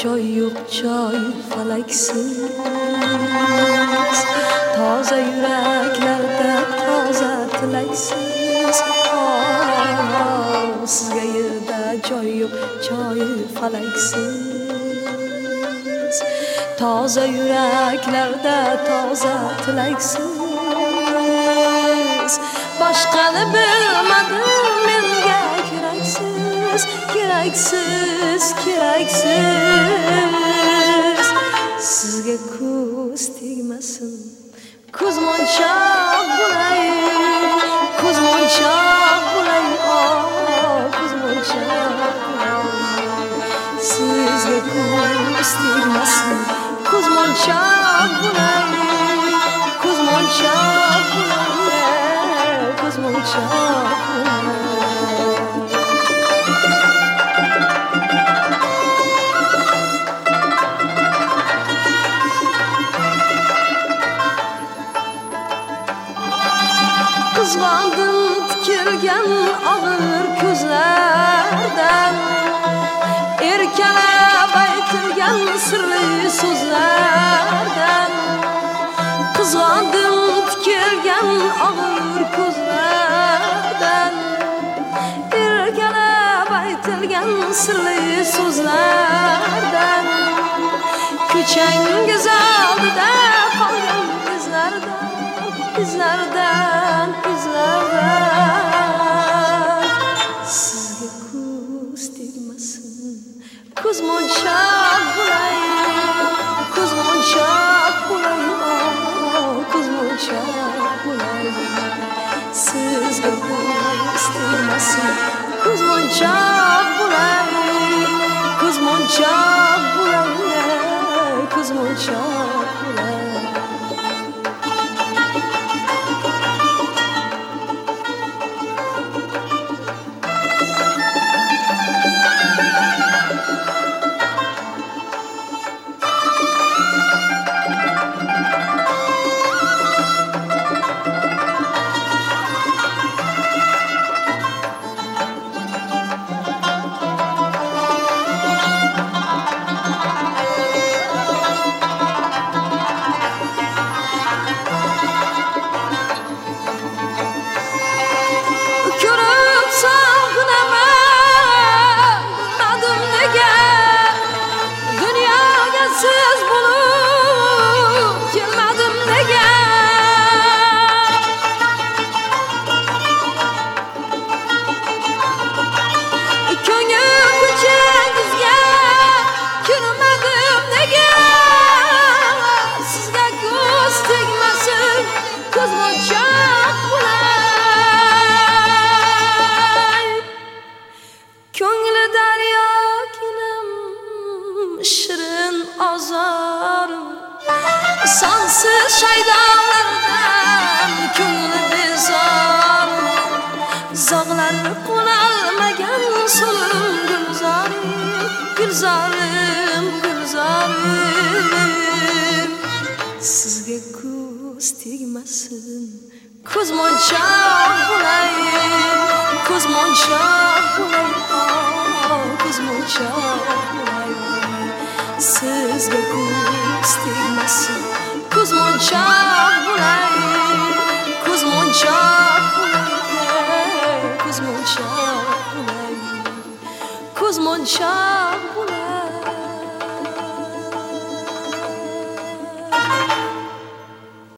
joy yo'q joy falaksiz, toza yuraklarda toza tilaksiz. Sizga yerda joy yo'q joy falaksiz, toza yuraklarda toza tilaksiz. Boshqani bilmadim menga keraksiz, keraksiz, keraksiz. Sizga ko'z tegmasin, ko'zmonchoq bo'lay, ko'zmonchoq bo'lay, ko'zmonchoq bo'lay. Sizga ko'z tegmasin, ko'zmonchoq bo'lay, ko'zmonchoq bo'lay, ko'zmonchoq bo'lay. Qizg'andim tikilgan og'ir ko'zlardan, erkalab aytilgan sirli so'zlardan. Qizg'andim tikilgan og'ir ko'zlardan, erkalab aytilgan sirli so'zlardan. Ko'changiz oldida qolgan izlardan, izlardan, izlardan. Sizga ko'z tegmasin, ko'zmonchoq bo'lay, ko'zmonchoq bo'lay, ko'zmonchoq bo'lay. Sizga ko'z tegmasin, ko'zmonchoq bo'lay, ko'zmonchoq bo'lay, ko'zmonchoq bo'lay. Sonsiz shaydonlardan ko'ngli bezor, zog'lar qo'nalmagan so'lim gulzorim, gulzorim, gulzorim. Sizga ko'z tegmasin, ko'zmonchoq bo'lay, ko'zmonchoq bo'lay, ko'zmonchoq bo'lay. Sizga ko'z tegmasin, ko'zmonchoq bo'lay, ko'zmonchoq bo'lay, ko'zmonchoq bo'lay, ko'zmonchoq